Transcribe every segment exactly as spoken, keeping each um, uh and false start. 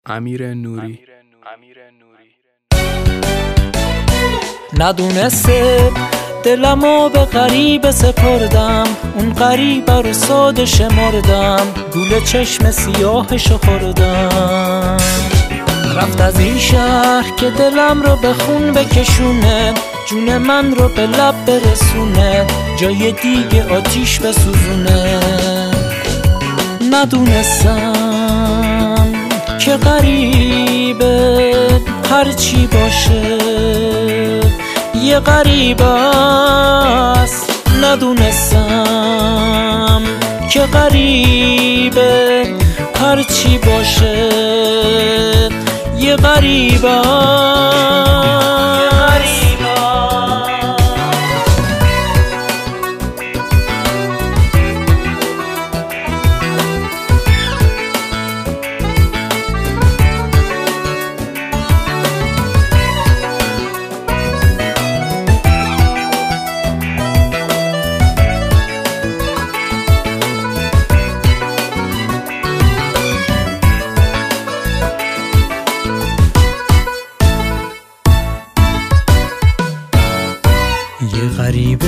امیر نوری. ندونسته دلمو به غریبه سپردم، اون غریبه رو ساده شمردم، گول چشم سیاهشو خوردم. رفت از این شهر که دلم رو به خون بکشونه، جون من رو به لب برسونه، جای دیگه آتیش بسوزونه. ندونستم که غریبه هرچی باشه یه غریبه است. ندونستم که غریبه هرچی باشه یه غریبه است. یه غریبه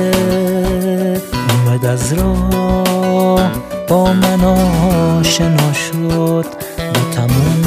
اومد از راه با من آشنا شد، با تموم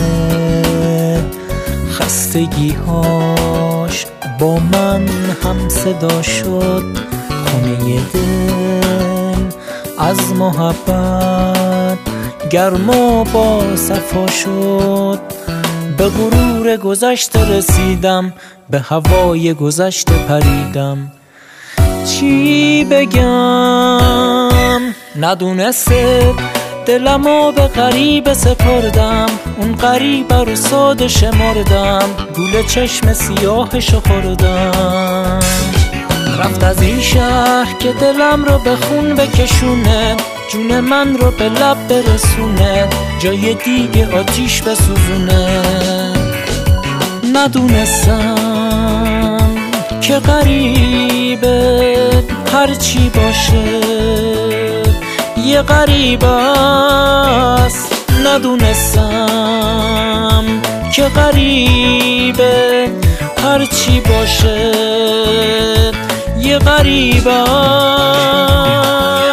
خستگی‌هاش با من هم صدا شد. خونه دل از محبت گرم و با صفا شد. به غرور گذشته رسیدم، به هوای گذشته پریدم. چی بگم؟ ندونسته دلمو به غریبه سپردم، اون غریبه رو ساده شمردم، گول چشم سیاهشو خوردم. رفت از این شهر که دلم رو به خون بکشونه، جون من رو به لب برسونه، جای دیگه آتیش بسوزونه. ندونستم که غریبه هرچی باشه یه غریبه است. ندونستم که غریبه هرچی باشه یه غریبه است.